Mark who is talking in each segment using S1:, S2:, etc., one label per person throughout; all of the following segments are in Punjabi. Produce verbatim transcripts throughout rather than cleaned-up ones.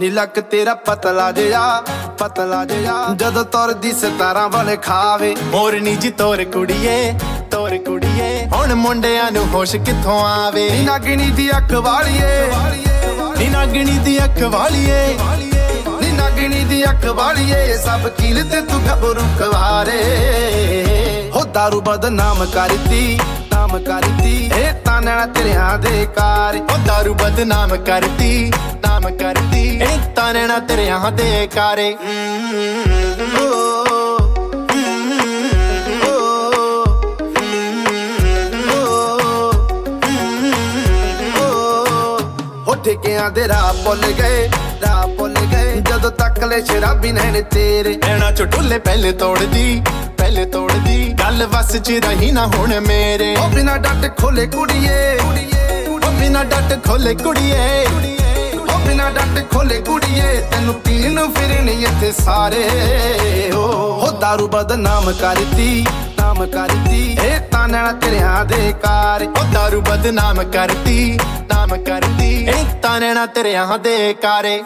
S1: ਨੀ ਲੱਕ ਤੇਰਾ ਪਤਲਾ ਜਿਹਾ ਪਤਲਾ ਜਿਹਾ ਜਦੋਂ ਤੁਰਦੀ ਸਿਤਾਰਾਂ ਵਾਲੇ ਖਾਵੇ
S2: ਮੋਰਨੀ ਜੀ ਤੋਰ ਕੁੜੀਏ ਤੋਰ ਕੁੜੀਏ ਹੁਣ ਮੁੰਡਿਆਂ ਨੂੰ ਹੋਸ਼ ਕਿੱਥੋਂ ਆਵੇ
S1: ਨੀ ਨਾਗਣੀ ਦੀ ਅੱਖ ਵਾਲੀਏ
S2: ਨੀ ਨਾਗਣੀ ਦੀ ਅੱਖ ਵਾਲੀਏ
S1: ਨੀ ਨਾਗਣੀ ਦੀ ਅੱਖ ਵਾਲੀਏ ਸਭ ਕੀਲ ਤੇ ਤੂੰ ਗੱਭਰੂ ਕੁਆਰੇ ਹੋ ਦਾਰੂ ਬਦਨਾਮ ਕਰਤੀ ਨਾਮ ਕਰਤੀ ਇਹ ਤਾਂ ਨੈਣਾ ਤੇਰਿਆਂ ਦੇ ਕਾਰ
S2: ਉਹ ਦਾਰੂ ਬਦਨਾਮ ਕਰਤੀ ਨਾਮ ਕਰਤੀ ਇਹ ਤਾਂ ਨੈਣਾ ਤੇਰਿਆਂ ਦੇ ਕਾਰੇ
S1: ਠੇਕਿਆਂ ਦੇ ਰਾਹ ਭੁੱਲ ਗਏ ਰਾਹ ਭੁੱਲ ਗਏ ਜਦੋਂ ਤੱਕ ਲੈ ਸ਼ਰਾਬੀ ਨੈਣ ਤੇਰੇ
S2: ਨੈਣਾ ਚ ਢੁੱਲੇ ਪਹਿਲੇ ਤੋੜਦੀ ਪਹਿਲੇ ਤੋੜਦੀ ਗੱਲ ਵਸ ਚ ਰਹੀ ਨਾ ਹੁਣ ਮੇਰੇ
S1: ਉਹ ਬਿਨਾ ਡੱਟ ਖੋਲੇ ਕੁੜੀਏ
S2: ਉਹ ਬਿਨਾ ਡੱਟ ਖੋਲੇ ਕੁੜੀਏ
S1: ਉਹ ਬਿਨਾ ਡੱਟ ਖੋਲੇ ਕੁੜੀਏ ਤੈਨੂੰ ਪੀਣ ਨੂੰ ਫਿਰਨੀ ਇੱਥੇ ਸਾਰੇ ਹੋ ਦਾਰੂ ਬਦਨਾਮ ਕਰਤੀ ਨਾਮ ਕਰਤੀ ਇਹ ਤਾਂ ਨੈਣਾ ਤੇਰਿਆਂ ਦੇ ਕਾਰ
S2: ਉਹ ਦਾਰੂ ਬਦਨਾਮ ਕਰਤੀ ਨਾਮ ਕਰਤੀ ਇਹ ਤਾਂ ਨੈਣਾ ਤੇਰਿਆਂ ਦੇ ਕਾਰੇ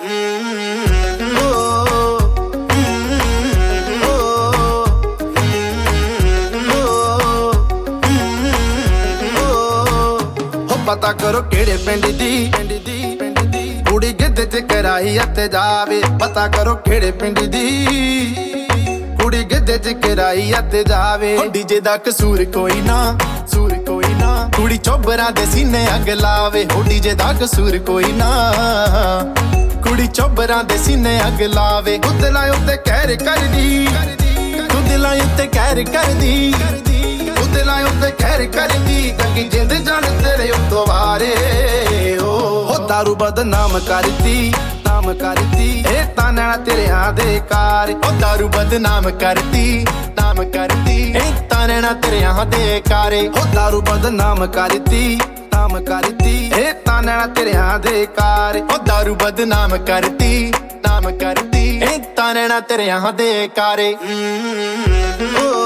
S1: ਪਤਾ ਕਰੋ ਕਿਹੜੇ ਪਿੰਡ ਦੀ ਪਿੰਡ ਦੀ ਪਿੰਡ ਦੀ ਕੁੜੀ ਗਿੱਧੇ ਚ ਕਰਾਈ ਅਤੇ ਜਾਵੇ ਪਤਾ ਕਰੋ ਕਿਹੜੇ ਪਿੰਡ ਦੀ ਕੁੜੀ ਗਿੱਧੇ ਚ ਕਰਾਈ ਅਤੇ ਜਾਵੇ
S2: ਡੀਜੇ ਦਾ ਕਸੂਰ ਕੋਈ ਨਾ ਸੂਰ ਕੋਈ ਨਾ ਕੁੜੀ ਚੋਬਰਾਂ ਦੇ ਸੀਨੇ ਅੱਗ ਲਾਵੇ ਹੋ ਡੀਜੇ ਦਾ ਕਸੂਰ ਕੋਈ ਨਾ ਕੁੜੀ ਚੋਬਰਾਂ ਦੇ ਸੀਨੇ ਅੱਗ ਲਾਵੇ
S1: ਤੂੰ ਦਿਲਾਂ ਉੱਤੇ ਕਹਿਰ ਕਰਦੀ
S2: ਤੂੰ ਦਿਲਾਂ ਉੱਤੇ ਕਹਿਰ ਕਰਦੀ
S1: ਤੂੰ ਦਿਲਾਂ ਉੱਤੇ ਕਹਿਰ ਕਰਦੀ ਗੰਗੀ ਜਿੰਦ ਜਾਣ ਤੇਰੇ ਉੱਤੋਂ ਵਾਰੇ ਹੋ ਦਾਰੂ ਬਦਨਾਮ ਕਰਤੀ ਨਾਮ ਕਰਤੀ ਇਹ ਤਾਂ ਨੈਣਾ ਤੇਰਿਆਂ ਦੇ ਕਾਰ
S2: ਉਹ ਦਾਰੂ ਬਦਨਾਮ ਕਰਤੀ ਨਾਮ ਕਰਤੀ ਇਹ ਤਾਂ ਨੈਣਾ ਤੇਰਿਆਂ ਦੇ ਕਾਰੇ
S1: ਉਹ ਦਾਰੂ ਬਦਨਾਮ ਕਰਤੀ ਨਾਮ ਕਰਤੀ ਇਹ ਤਾਂ ਨੈਣਾ ਤੇਰਿਆਂ ਦੇ ਕਾਰ
S2: ਉਹ ਦਾਰੂ ਬਦਨਾਮ ਕਰਤੀ ਨਾਮ ਕਰਤੀ ਇਹ ਤਾਂ ਨੈਣਾ ਤੇਰਿਆਂ ਦੇ ਕਾਰੇ